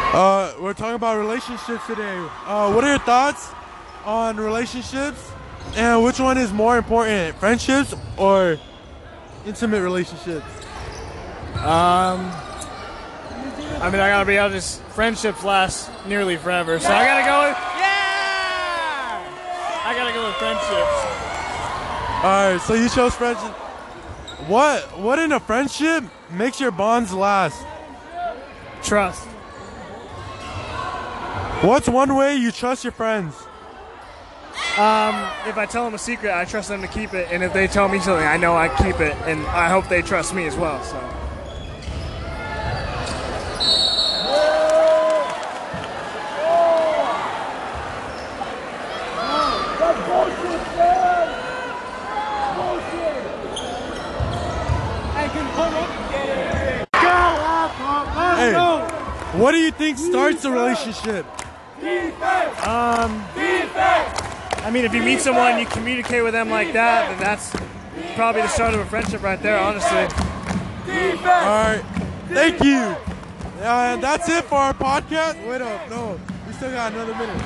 We're talking about relationships today. What are your thoughts on relationships, and which one is more important, friendships or intimate relationships? I mean, I gotta be honest, friendships last nearly forever, so I gotta go with, I gotta go with friendships. Alright, so you chose friendship. What in a friendship makes your bonds last? Trust. What's one way you trust your friends? If I tell them a secret, I trust them to keep it, and if they tell me something, I know I keep it, and I hope they trust me as well, so. Hey, what do you think starts a relationship? I mean, if you meet someone, you communicate with them like that, then that's probably the start of a friendship right there, honestly. Alright, thank you. That's it for our podcast. Wait up, no, we still got another minute.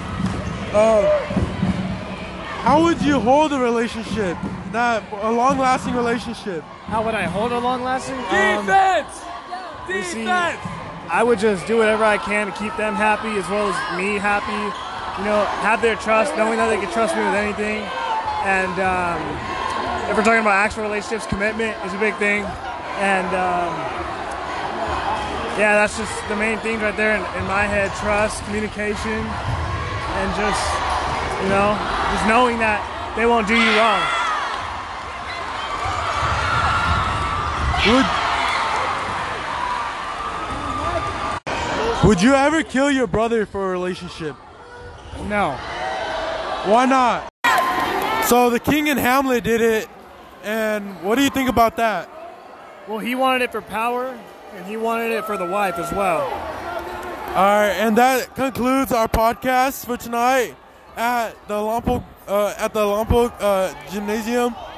How would you hold a relationship, a long-lasting relationship? How would I hold a long-lasting? Defense! Defense! I would just do whatever I can to keep them happy as well as me happy. You know, have their trust, knowing that they can trust me with anything. And if we're talking about actual relationships, commitment is a big thing. And yeah, that's just the main things right there in my head. Trust, communication, and just, you know, just knowing that they won't do you wrong. Would you ever kill your brother for a relationship? No. Why not? So the King in Hamlet did it, and what do you think about that? Well, he wanted it for power, and he wanted it for the wife as well. All right, and that concludes our podcast for tonight at the Lompoc Gymnasium.